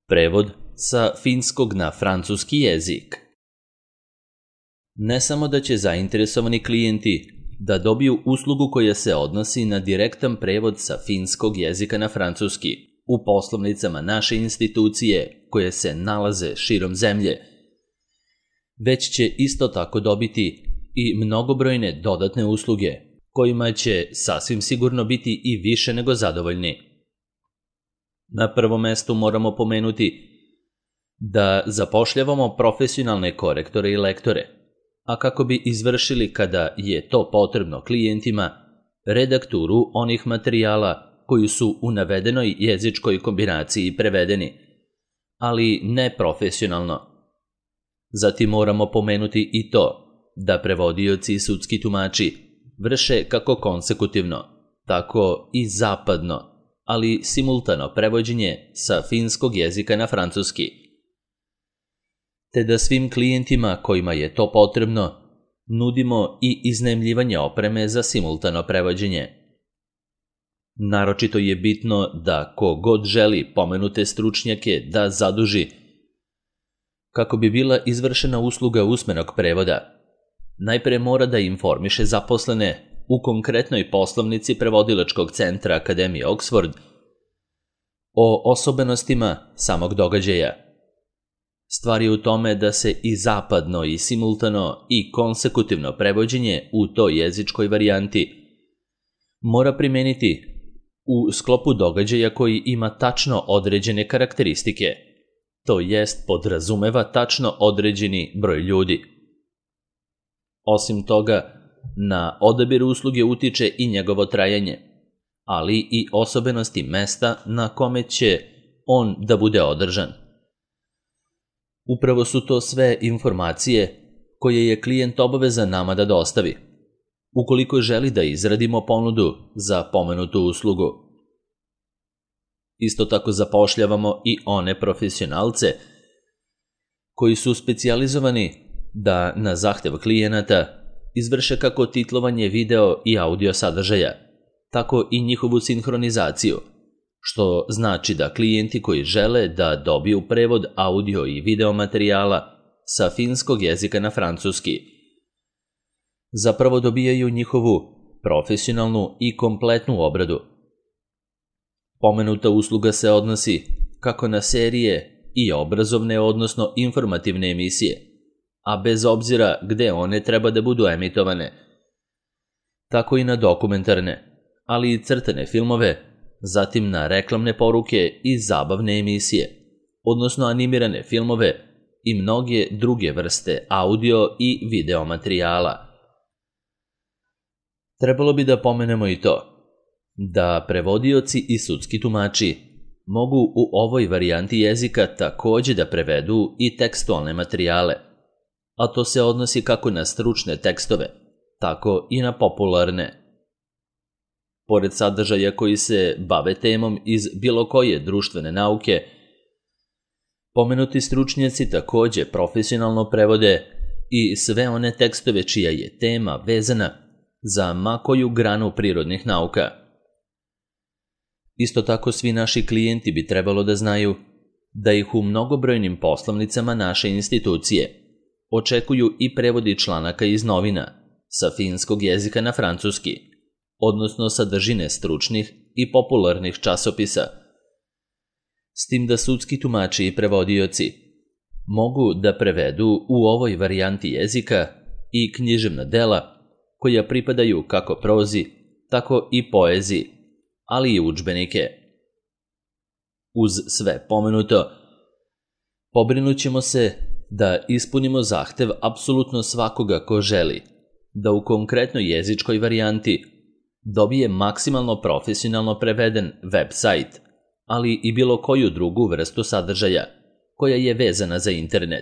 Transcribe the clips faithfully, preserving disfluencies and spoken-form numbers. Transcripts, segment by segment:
Prevod sa finskog na francuski jezik. Ne samo da će zainteresovani klijenti da dobiju uslugu koja se odnosi na direktan prevod sa finskog jezika na francuski u poslovnicama naše institucije koje se nalaze širom zemlje, već će isto tako dobiti i mnogobrojne dodatne usluge kojima će sasvim sigurno biti i više nego zadovoljni. Na prvom mestu moramo pomenuti da zapošljavamo profesionalne korektore i lektore, a kako bi izvršili kada je to potrebno klijentima, redakturu onih materijala koji su u navedenoj jezičkoj kombinaciji prevedeni, ali ne profesionalno. Zatim moramo pomenuti i to da prevodioci i sudski tumači vrše kako konsekutivno, tako i zapadno, ali simultano prevođenje sa finskog jezika na francuski, te da svim klijentima kojima je to potrebno nudimo i iznajmljivanje opreme za simultano prevođenje. Naročito je bitno da ko god želi pomenute stručnjake da zaduži kako bi bila izvršena usluga usmenog prevoda, najpre mora da informiše zaposlene u konkretnoj poslovnici prevodilačkog centra Akademije Oxford o osobenostima samog događaja. Stvar je u tome da se i zapadno i simultano i konsekutivno prevođenje u toj jezičkoj varijanti mora primeniti u sklopu događaja koji ima tačno određene karakteristike, to jest podrazumeva tačno određeni broj ljudi. Osim toga, na odabir usluge utiče i njegovo trajanje, ali i osobenosti mesta na kome će on da bude održan. Upravo su to sve informacije koje je klijent obavezan nama da dostavi, ukoliko želi da izradimo ponudu za pomenutu uslugu. Isto tako zapošljavamo i one profesionalce koji su specijalizovani da na zahtev klijenata izvrše kako titlovanje video i audio sadržaja, tako i njihovu sinhronizaciju, što znači da klijenti koji žele da dobiju prevod audio i video materijala sa finskog jezika na francuski zapravo dobijaju njihovu profesionalnu i kompletnu obradu. Pomenuta usluga se odnosi kako na serije i obrazovne, odnosno informativne emisije, a bez obzira gde one treba da budu emitovane, tako i na dokumentarne, ali i crtane filmove, zatim na reklamne poruke i zabavne emisije, odnosno animirane filmove i mnoge druge vrste audio i video materijala. Trebalo bi da pomenemo i to da prevodioci i sudski tumači mogu u ovoj varijanti jezika takođe da prevedu i tekstualne materijale, a to se odnosi kako na stručne tekstove, tako i na popularne. Pored sadržaja koji se bave temom iz bilo koje društvene nauke, pomenuti stručnjaci takođe profesionalno prevode i sve one tekstove čija je tema vezana za ma koju granu prirodnih nauka. Isto tako svi naši klijenti bi trebalo da znaju da ih u mnogobrojnim poslovnicama naše institucije očekuju i prevodi članaka iz novina sa finskog jezika na francuski, odnosno sadržine stručnih i popularnih časopisa, s tim da sudski tumači i prevodioci mogu da prevedu u ovoj varijanti jezika i književna dela koja pripadaju kako prozi, tako i poeziji, ali i udžbenike. Uz sve pomenuto, pobrinut ćemo se da ispunimo zahtev apsolutno svakoga ko želi da u konkretnoj jezičkoj varijanti dobije maksimalno profesionalno preveden web sajt, ali i bilo koju drugu vrstu sadržaja koja je vezana za internet.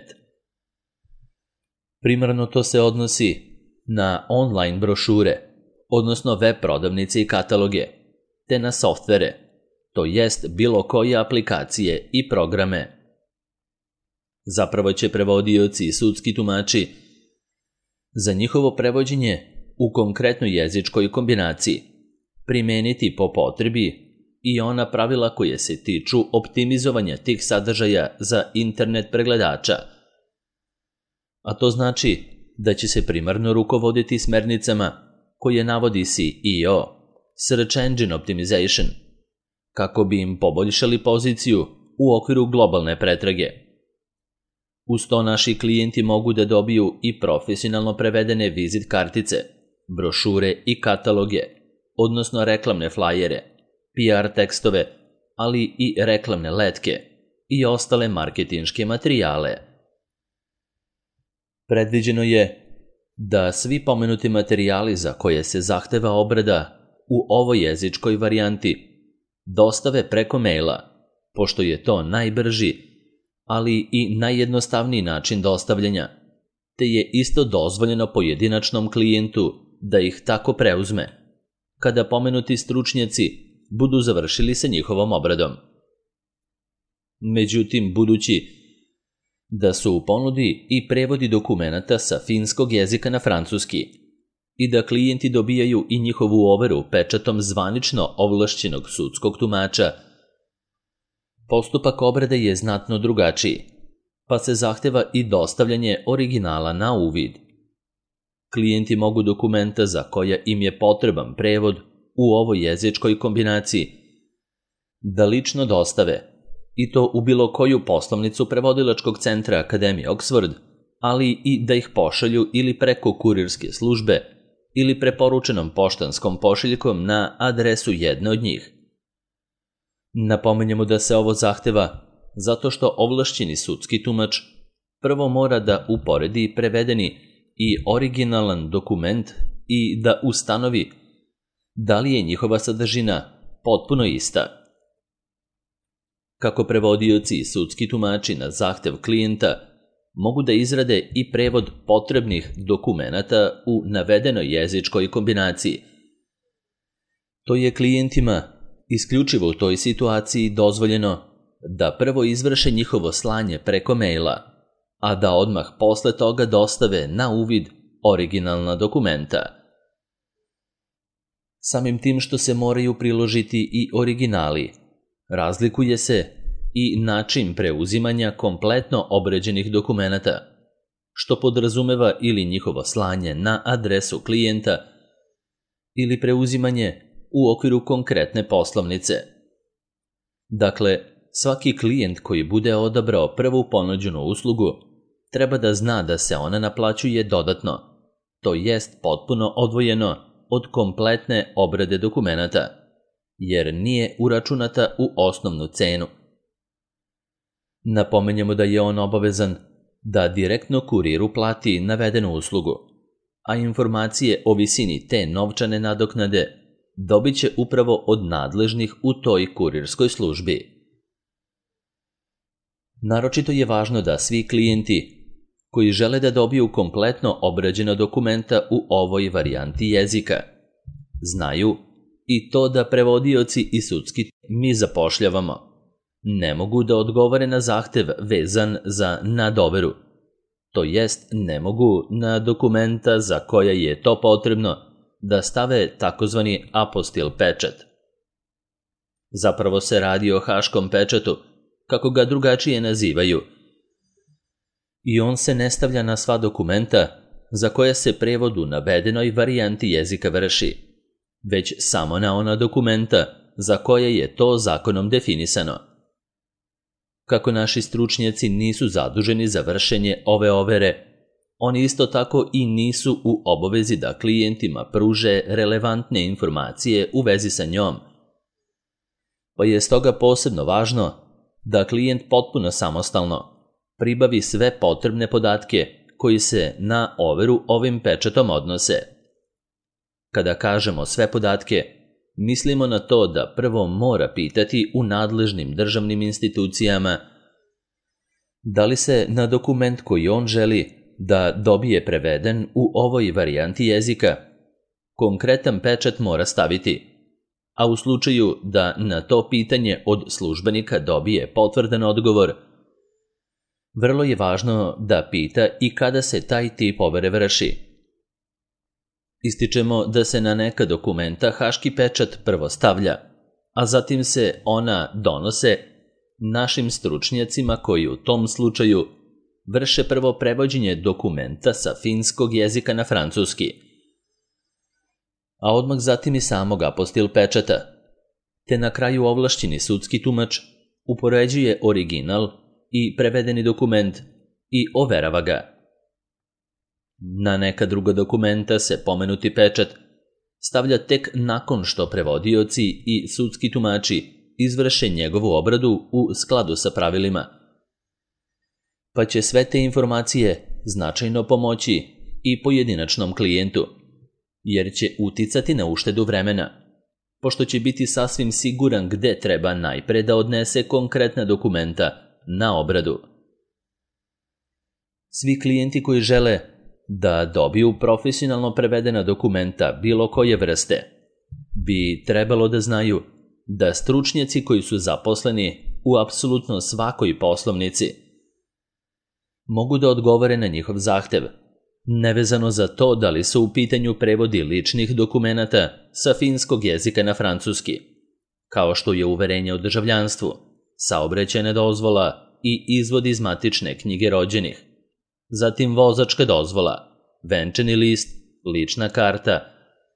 Primarno to se odnosi na online brošure, odnosno web prodavnice i kataloge, te na softvere, to jest bilo koje aplikacije i programe. Zapravo će prevodioci i sudski tumači za njihovo prevođenje u konkretnoj jezičkoj kombinaciji primeniti po potrebi i ona pravila koje se tiču optimizovanja tih sadržaja za internet pregledača. A to znači da će se primarno rukovoditi smernicama koje navodi S E O, Search Engine Optimization, kako bi im poboljšali poziciju u okviru globalne pretrage. Uz to naši klijenti mogu da dobiju i profesionalno prevedene vizit kartice, brošure i kataloge, odnosno reklamne flajere, P R tekstove, ali i reklamne letke i ostale marketinške materijale. Predviđeno je da svi pomenuti materijali za koje se zahteva obrada u ovoj jezičkoj varijanti dostave preko maila, pošto je to najbrži, ali i najjednostavniji način dostavljanja, te je isto dozvoljeno pojedinačnom klijentu da ih tako preuzme, kada pomenuti stručnjaci budu završili sa njihovom obradom. Međutim, budući da su u ponudi i prevodi dokumenata sa finskog jezika na francuski i da klijenti dobijaju i njihovu overu pečatom zvanično ovlašćenog sudskog tumača, postupak obrade je znatno drugačiji, pa se zahteva i dostavljanje originala na uvid. Klijenti mogu dokumenta za koja im je potreban prevod u ovoj jezičkoj kombinaciji da lično dostave, i to u bilo koju poslovnicu prevodilačkog centra Akademije Oxford, ali i da ih pošalju ili preko kurirske službe ili preporučenom poštanskom pošiljkom na adresu jedne od njih. Napomenjemo da se ovo zahteva zato što ovlašćeni sudski tumač prvo mora da uporedi prevedeni i originalan dokument i da ustanovi da li je njihova sadržina potpuno ista. Kako prevodioci i sudski tumači na zahtev klijenta mogu da izrade i prevod potrebnih dokumenata u navedenoj jezičkoj kombinaciji. To je klijentima isključivo u toj situaciji dozvoljeno da prvo izvrše njihovo slanje preko maila, a da odmah posle toga dostave na uvid originalna dokumenta. Samim tim što se moraju priložiti i originali, razlikuje se i način preuzimanja kompletno obrađenih dokumenata, što podrazumeva ili njihovo slanje na adresu klijenta ili preuzimanje u okviru konkretne poslovnice. Dakle, svaki klijent koji bude odabrao prvu ponuđenu uslugu treba da zna da se ona naplaćuje dodatno, to jest potpuno odvojeno od kompletne obrade dokumenata, jer nije uračunata u osnovnu cenu. Napomenjemo da je on obavezan da direktno kuriru plati navedenu uslugu, a informacije o visini te novčane nadoknade dobit će upravo od nadležnih u toj kurirskoj službi. Naročito je važno da svi klijenti koji žele da dobiju kompletno obrađena dokumenta u ovoj varijanti jezika znaju i to da prevodioci i sudski mi zapošljavamo ne mogu da odgovore na zahtev vezan za nadoveru, to jest ne mogu na dokumenta za koja je to potrebno da stave takozvani apostil pečat. Zapravo se radi o haškom pečatu, kako ga drugačije nazivaju, i on se ne stavlja na sva dokumenta za koja se prevod u navedenoj varijanti jezika vrši, već samo na ona dokumenta za koje je to zakonom definisano. Kako naši stručnjaci nisu zaduženi za vršenje ove overe, oni isto tako i nisu u obavezi da klijentima pruže relevantne informacije u vezi sa njom, pa je stoga posebno važno da klijent potpuno samostalno pribavi sve potrebne podatke koji se na overu ovim pečatom odnose. Kada kažemo sve podatke, mislimo na to da prvo mora pitati u nadležnim državnim institucijama da li se na dokument koji on želi da dobije preveden u ovoj varijanti jezika konkretan pečat mora staviti, a u slučaju da na to pitanje od službenika dobije potvrdan odgovor, vrlo je važno da pita i kada se taj tip overe vrši. Ističemo da se na neka dokumenta haški pečat prvo stavlja, a zatim se ona donose našim stručnjacima koji u tom slučaju vrše prvo prevođenje dokumenta sa finskog jezika na francuski, a odmah zatim i samog apostil pečata, te na kraju ovlašćeni sudski tumač upoređuje original i prevedeni dokument i overava ga. Na neka druga dokumenta se pomenuti pečat stavlja tek nakon što prevodioci i sudski tumači izvrše njegovu obradu u skladu sa pravilima. Pa će sve te informacije značajno pomoći i pojedinačnom klijentu, jer će uticati na uštedu vremena, pošto će biti sasvim siguran gde treba najpre da odnese konkretna dokumenta na obradu. Svi klijenti koji žele da dobiju profesionalno prevedena dokumenta bilo koje vrste bi trebalo da znaju da stručnjaci koji su zaposleni u apsolutno svakoj poslovnici mogu da odgovore na njihov zahtev, nevezano za to da li su u pitanju prevodi ličnih dokumenata sa finskog jezika na francuski, kao što je uverenje o državljanstvu, saobraćajna dozvola i izvod iz matične knjige rođenih, zatim vozačka dozvola, venčani list, lična karta,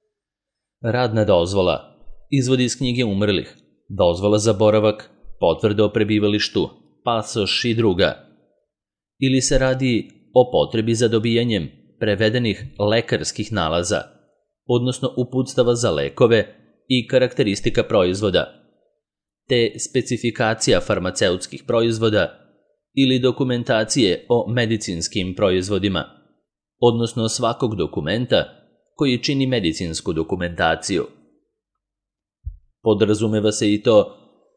radna dozvola, izvod iz knjige umrlih, dozvola za boravak, potvrda o prebivalištu, pasoš i druga. Ili se radi o potrebi za dobijanjem prevedenih lekarskih nalaza, odnosno uputstava za lekove i karakteristika proizvoda, te specifikacija farmaceutskih proizvoda ili dokumentacije o medicinskim proizvodima, odnosno svakog dokumenta koji čini medicinsku dokumentaciju. Podrazumeva se i to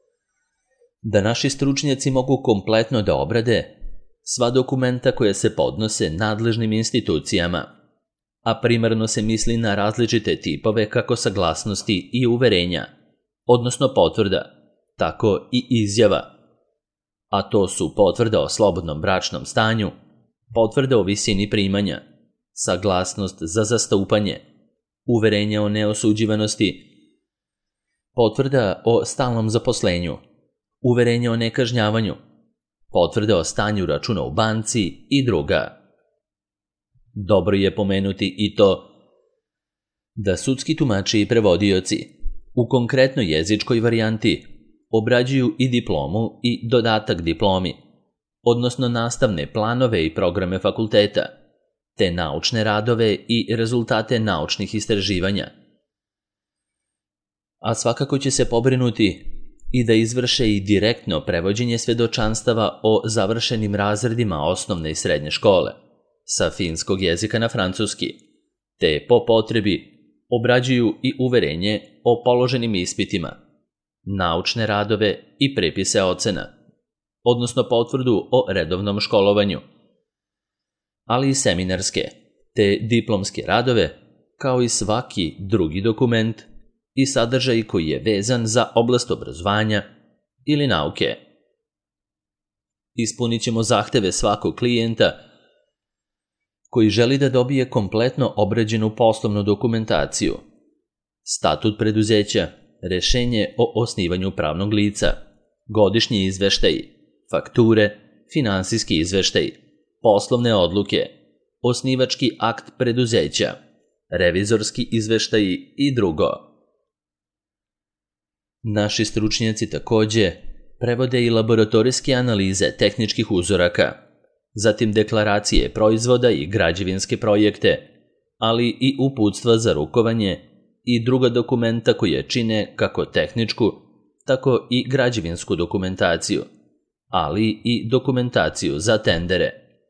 da naši stručnjaci mogu kompletno da obrade sva dokumenta koje se podnose nadležnim institucijama, a primarno se misli na različite tipove kako saglasnosti i uverenja, odnosno potvrda, tako i izjava, a to su potvrda o slobodnom bračnom stanju, potvrda o visini primanja, saglasnost za zastupanje, uverenje o neosuđivanosti, potvrda o stalnom zaposlenju, uverenje o nekažnjavanju, potvrde o stanju računa u banci i druga. Dobro je pomenuti i to da sudski tumači i prevodioci u konkretnoj jezičkoj varijanti obrađuju i diplomu i dodatak diplomi, odnosno nastavne planove i programe fakulteta, te naučne radove i rezultate naučnih istraživanja. A svakako će se pobrinuti i da izvrše i direktno prevođenje svedočanstava o završenim razredima osnovne i srednje škole sa finskog jezika na francuski, te po potrebi obrađuju i uverenje o položenim ispitima, naučne radove i prepise ocena, odnosno potvrdu o redovnom školovanju, ali i seminarske, te diplomske radove, kao i svaki drugi dokument i sadržaj koji je vezan za oblast obrazovanja ili nauke. Ispunit ćemo zahteve svakog klijenta koji želi da dobije kompletno obrađenu poslovnu dokumentaciju, statut preduzeća, rešenje o osnivanju pravnog lica, godišnji izveštaji, fakture, finansijski izveštaji, poslovne odluke, osnivački akt preduzeća, revizorski izveštaji i drugo. Naši stručnjaci takođe prevode i laboratorijske analize tehničkih uzoraka, zatim deklaracije proizvoda i građevinske projekte, ali i uputstva za rukovanje i druga dokumenta koje čine kako tehničku, tako i građevinsku dokumentaciju, ali i dokumentaciju za tendere.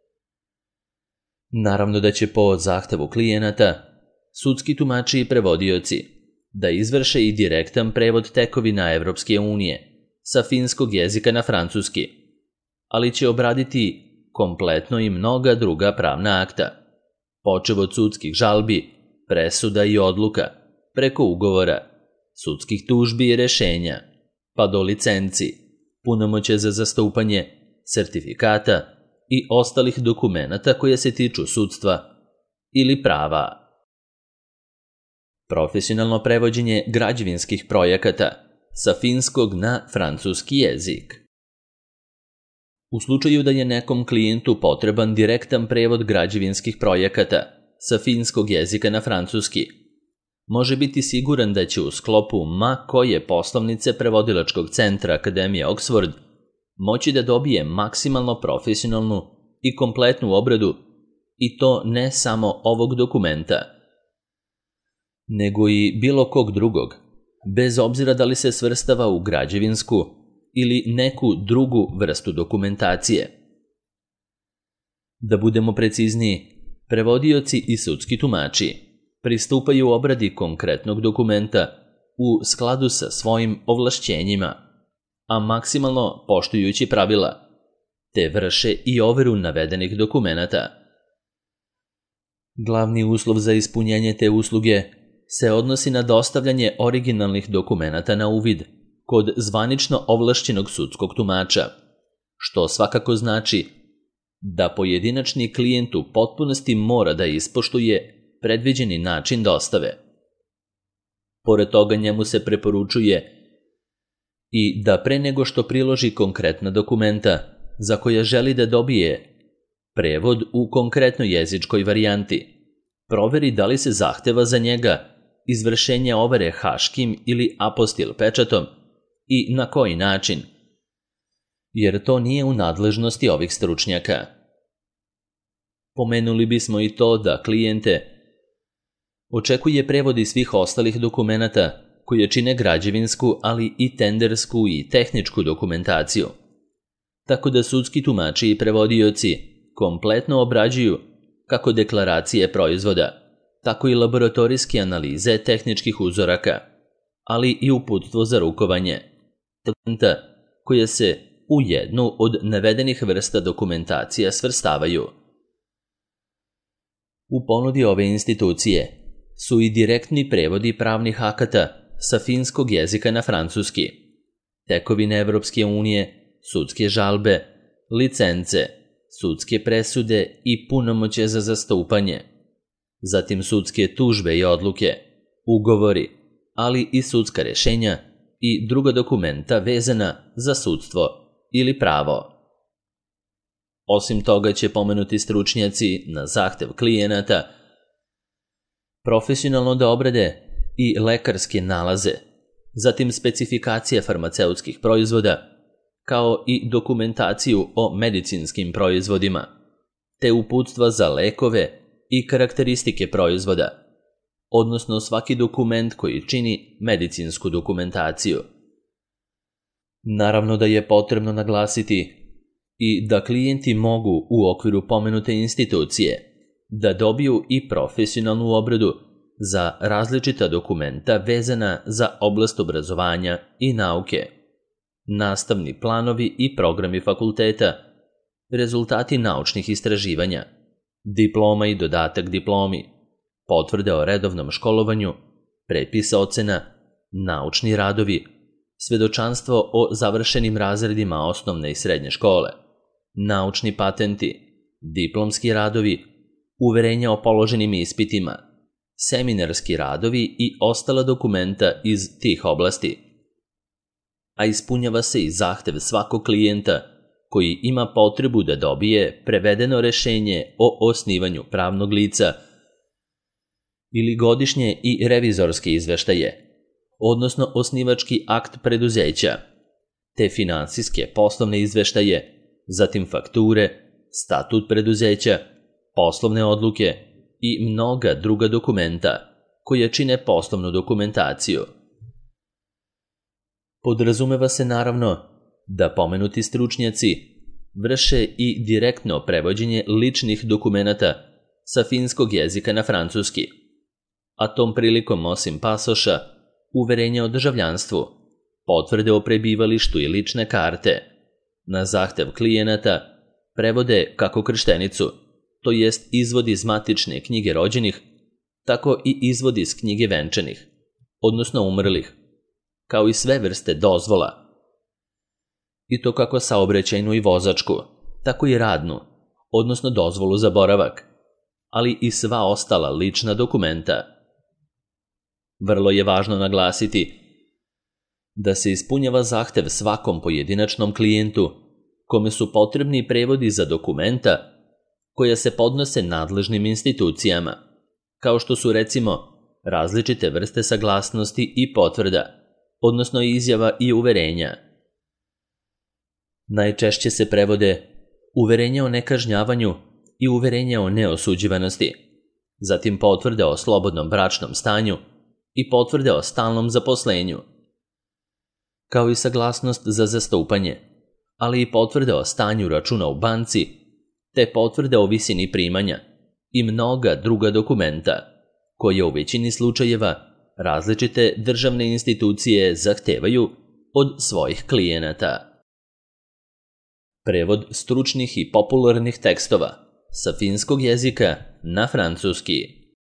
Naravno da će po zahtevu klijenata sudski tumači i prevodioci da izvrše i direktan prevod tekovina Evropske unije sa finskog jezika na francuski, ali će obraditi kompletno i mnoga druga pravna akta, počev od sudskih žalbi, presuda i odluka, preko ugovora, sudskih tužbi i rešenja, pa do licenci, punomoćja za zastupanje, sertifikata i ostalih dokumenata koje se tiču sudstva ili prava. Profesionalno prevođenje građevinskih projekata, sa finskog na francuski jezik. U slučaju da je nekom klijentu potreban direktan prevod građevinskih projekata sa finskog jezika na francuski, može biti siguran da će u sklopu ma koje poslovnice prevodilačkog centra Akademije Oxford moći da dobije maksimalno profesionalnu i kompletnu obradu, i to ne samo ovog dokumenta, nego i bilo kog drugog, bez obzira da li se svrstava u građevinsku ili neku drugu vrstu dokumentacije. Da budemo precizniji, prevodioci i sudski tumači pristupaju obradi konkretnog dokumenta u skladu sa svojim ovlašćenjima, a maksimalno poštujući pravila, te vrše i overu navedenih dokumenata. Glavni uslov za ispunjenje te usluge se odnosi na dostavljanje originalnih dokumenata na uvid kod zvanično ovlašćenog sudskog tumača, što svakako znači da pojedinačni klijent u potpunosti mora da ispoštuje predviđeni način dostave. Pored toga njemu se preporučuje i da pre nego što priloži konkretna dokumenta za koja želi da dobije prevod u konkretnoj jezičkoj varijanti, proveri da li se zahteva za njega izvršenje overe haškim ili apostil pečatom i na koji način, jer to nije u nadležnosti ovih stručnjaka. Pomenuli bismo i to da klijente očekuje prevodi svih ostalih dokumenata koje čine građevinsku, ali i tendersku i tehničku dokumentaciju, tako da sudski tumači i prevodioci kompletno obrađuju kako deklaracije proizvoda, tako i laboratorijske analize tehničkih uzoraka, ali i uputstvo za rukovanje, koje se u jednu od navedenih vrsta dokumentacija svrstavaju. U ponudi ove institucije su i direktni prevodi pravnih akata sa finskog jezika na francuski, tekovine Evropske unije, sudske žalbe, licence, sudske presude i punomoćje za zastupanje, zatim sudske tužbe i odluke, ugovori, ali i sudska rešenja i druga dokumenta vezana za sudstvo ili pravo. Osim toga će pomenuti stručnjaci na zahtev klijenata profesionalno da obrade i lekarske nalaze, zatim specifikacije farmaceutskih proizvoda, kao i dokumentaciju o medicinskim proizvodima, te uputstva za lekove i karakteristike proizvoda, odnosno svaki dokument koji čini medicinsku dokumentaciju. Naravno da je potrebno naglasiti i da klijenti mogu u okviru pomenute institucije da dobiju i profesionalnu obradu za različita dokumenta vezana za oblast obrazovanja i nauke, nastavni planovi i programi fakulteta, rezultati naučnih istraživanja, diploma i dodatak diplomi, potvrde o redovnom školovanju, prepis ocena, naučni radovi, svedočanstvo o završenim razredima osnovne i srednje škole, naučni patenti, diplomski radovi, uverenja o položenim ispitima, seminarski radovi i ostala dokumenta iz tih oblasti. A ispunjava se i zahtev svakog klijenta koji ima potrebu da dobije prevedeno rešenje o osnivanju pravnog lica ili godišnje i revizorske izveštaje, odnosno osnivački akt preduzeća, te finansijske poslovne izveštaje, zatim fakture, statut preduzeća, poslovne odluke i mnoga druga dokumenta koja čine poslovnu dokumentaciju. Podrazumeva se naravno da pomenuti stručnjaci vrše i direktno prevođenje ličnih dokumenata sa finskog jezika na francuski, a tom prilikom osim pasoša, uverenja o državljanstvu, potvrde o prebivalištu i lične karte, na zahtev klijenata prevode kako krštenicu, to jest izvod iz matične knjige rođenih, tako i izvod iz knjige venčanih, odnosno umrlih, kao i sve vrste dozvola. I to kako saobraćajnu i vozačku, tako i radnu, odnosno dozvolu za boravak, ali i sva ostala lična dokumenta. Vrlo je važno naglasiti da se ispunjava zahtev svakom pojedinačnom klijentu, kome su potrebni prevodi za dokumenta koja se podnose nadležnim institucijama, kao što su recimo različite vrste saglasnosti i potvrda, odnosno izjava i uverenja. Najčešće se prevode uverenja o nekažnjavanju i uverenja o neosuđivanosti, zatim potvrde o slobodnom bračnom stanju i potvrde o stalnom zaposlenju, kao i saglasnost za zastupanje, ali i potvrde o stanju računa u banci, te potvrde o visini primanja i mnoga druga dokumenta, koje u većini slučajeva različite državne institucije zahtevaju od svojih klijenata. Prevod stručnih i popularnih tekstova sa finskog jezika na francuski.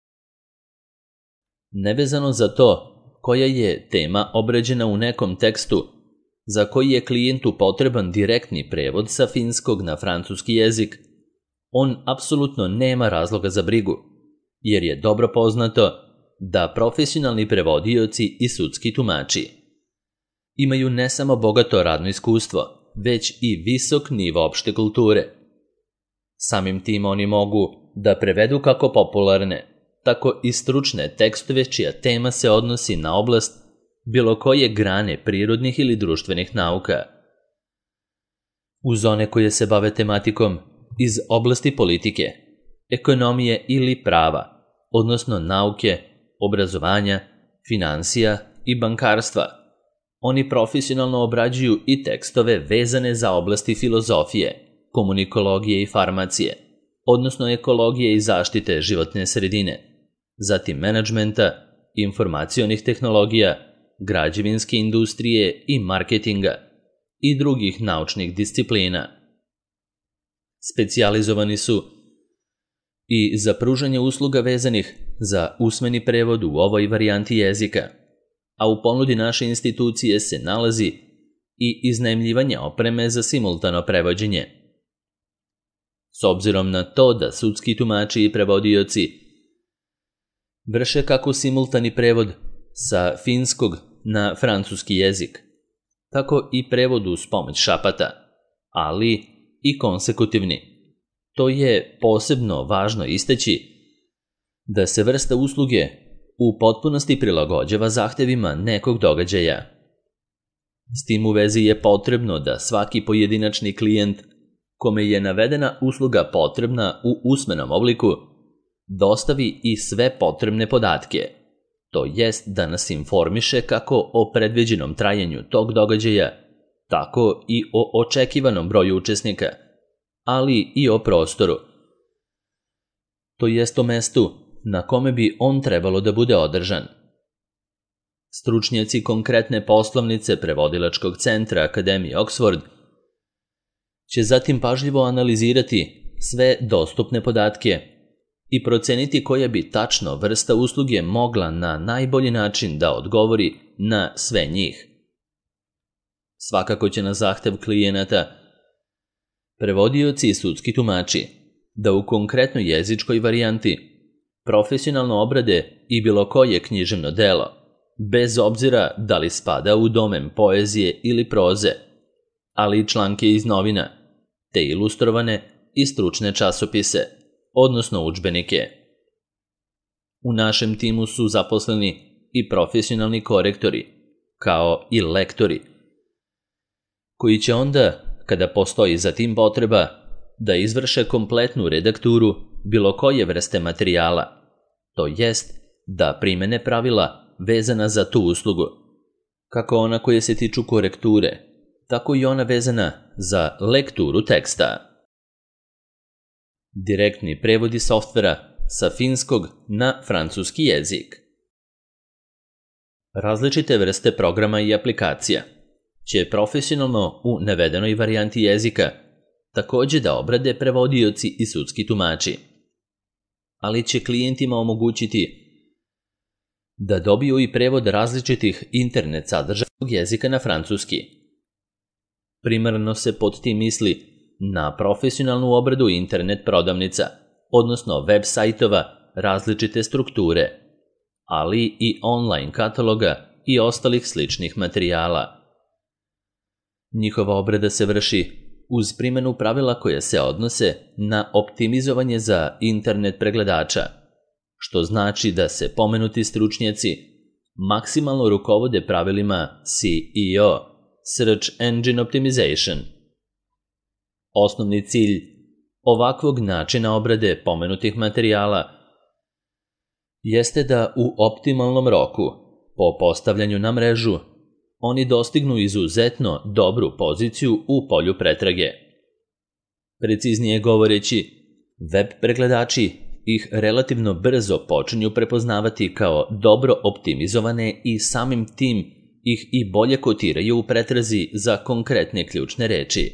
Nevezano za to koja je tema obrađena u nekom tekstu za koji je klijentu potreban direktni prevod sa finskog na francuski jezik, on apsolutno nema razloga za brigu, jer je dobro poznato da profesionalni prevodioci i sudski tumači imaju ne samo bogato radno iskustvo, već i visok nivo opšte kulture. Samim tim oni mogu da prevedu kako popularne, tako i stručne tekstove čija tema se odnosi na oblast bilo koje grane prirodnih ili društvenih nauka. Uz one koje se bave tematikom iz oblasti politike, ekonomije ili prava, odnosno nauke, obrazovanja, finansija i bankarstva, oni profesionalno obrađuju i tekstove vezane za oblasti filozofije, komunikologije i farmacije, odnosno ekologije i zaštite životne sredine, zatim menadžmenta, informacionih tehnologija, građevinske industrije i marketinga i drugih naučnih disciplina. Specijalizovani su i za pružanje usluga vezanih za usmeni prevod u ovoj varijanti jezika, a u ponudi naše institucije se nalazi i iznajmljivanje opreme za simultano prevođenje. S obzirom na to da sudski tumači i prevodioci vrše kako simultani prevod sa finskog na francuski jezik, tako i prevod uz pomoć šapata, ali i konsekutivni. To je posebno važno istaći da se vrsta usluge u potpunosti prilagođava zahtevima nekog događaja. S tim u vezi je potrebno da svaki pojedinačni klijent kome je navedena usluga potrebna u usmenom obliku dostavi i sve potrebne podatke, to jest da nas informiše kako o predviđenom trajanju tog događaja, tako i o očekivanom broju učesnika, ali i o prostoru, to jest o mestu na kome bi on trebalo da bude održan. Stručnjaci konkretne poslovnice Prevodilačkog centra Akademije Oxford će zatim pažljivo analizirati sve dostupne podatke i proceniti koja bi tačno vrsta usluge mogla na najbolji način da odgovori na sve njih. Svakako će na zahtev klijenata prevodioci i sudski tumači da u konkretnoj jezičkoj varijanti profesionalno obrade i bilo koje književno delo, bez obzira da li spada u domen poezije ili proze, ali i članke iz novina, te ilustrovane i stručne časopise, odnosno udžbenike. U našem timu su zaposleni i profesionalni korektori, kao i lektori, koji će onda, kada postoji za tim potreba, da izvrše kompletnu redakturu bilo koje vrste materijala, to jest da primene pravila vezana za tu uslugu, kako ona koje se tiču korekture, tako i ona vezana za lekturu teksta. Direktni prevodi softvera sa finskog na francuski jezik. Različite vrste programa i aplikacija će profesionalno u navedenoj varijanti jezika takođe da obrade prevodioci i sudski tumači, ali će klijentima omogućiti da dobiju i prevod različitih internet sadržaja jezika na francuski. Primarno se pod tim misli na profesionalnu obradu internet prodavnica, odnosno web sajtova različite strukture, ali i online kataloga i ostalih sličnih materijala. Njihova obrada se vrši uz primjenu pravila koje se odnose na optimizovanje za internet pregledača, što znači da se pomenuti stručnjaci maksimalno rukovode pravilima S E O, Search Engine Optimization. Osnovni cilj ovakvog načina obrade pomenutih materijala jeste da u optimalnom roku, po postavljanju na mrežu, oni dostignu izuzetno dobru poziciju u polju pretrage. Preciznije govoreći, web pregledači ih relativno brzo počinju prepoznavati kao dobro optimizovane i samim tim ih i bolje kotiraju u pretrazi za konkretne ključne reči.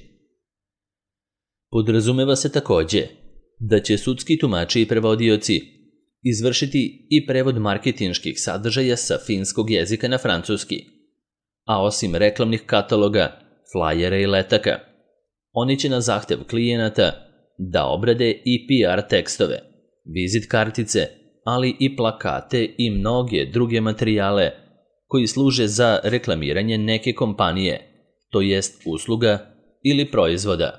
Podrazumeva se takođe da će sudski tumači i prevodioci izvršiti i prevod marketinških sadržaja sa finskog jezika na francuski, a osim reklamnih kataloga, flajera i letaka, oni će na zahtev klijenata da obrade i P R tekstove, vizit kartice, ali i plakate i mnoge druge materijale koji služe za reklamiranje neke kompanije, to jest usluga ili proizvoda.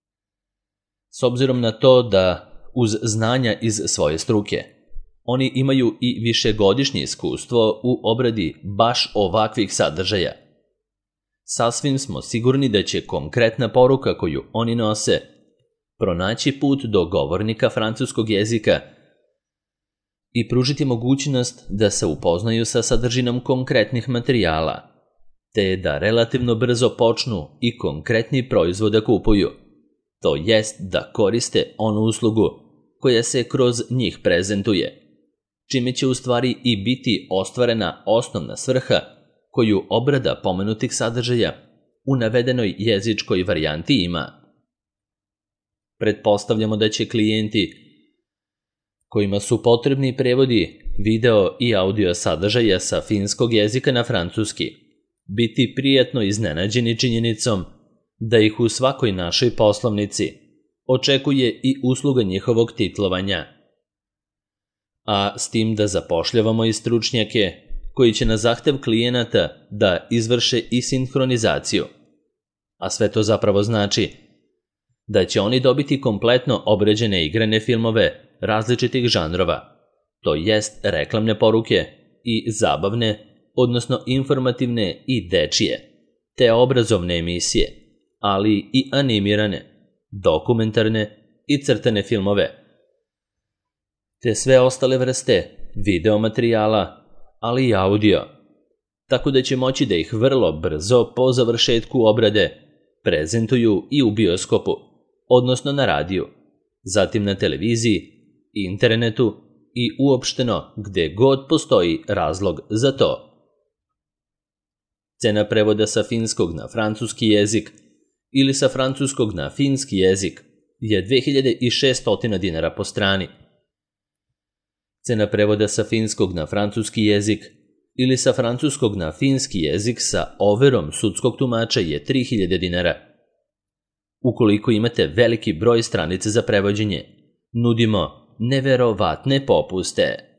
S obzirom na to da, uz znanja iz svoje struke, oni imaju i višegodišnje iskustvo u obradi baš ovakvih sadržaja, sasvim smo sigurni da će konkretna poruka koju oni nose pronaći put do govornika francuskog jezika i pružiti mogućnost da se upoznaju sa sadržinom konkretnih materijala, te da relativno brzo počnu i konkretni proizvod da kupuju, to jest da koriste onu uslugu koja se kroz njih prezentuje, čime će u stvari i biti ostvarena osnovna svrha koju obrada pomenutih sadržaja u navedenoj jezičkoj varijanti ima. Pretpostavljamo da će klijenti kojima su potrebni prevodi video i audio sadržaja sa finskog jezika na francuski biti prijatno iznenađeni činjenicom da ih u svakoj našoj poslovnici očekuje i usluga njihovog titlovanja, a s tim da zapošljavamo i stručnjake koji će na zahtev klijenata da izvrše i sinhronizaciju, a sve to zapravo znači da će oni dobiti kompletno obrađene igrane filmove različitih žanrova, to jest reklamne poruke i zabavne, odnosno informativne i dečije, te obrazovne emisije, ali i animirane, dokumentarne i crtane filmove, te sve ostale vrste videomaterijala, ali i audio, tako da će moći da ih vrlo brzo po završetku obrade prezentuju i u bioskopu, odnosno na radiju, zatim na televiziji, internetu i uopšteno gde god postoji razlog za to. Cena prevoda sa finskog na francuski jezik ili sa francuskog na finski jezik je dve hiljade šesto dinara po strani. Cena prevoda sa finskog na francuski jezik ili sa francuskog na finski jezik sa overom sudskog tumača je tri hiljade dinara. Ukoliko imate veliki broj stranica za prevođenje, nudimo neverovatne popuste.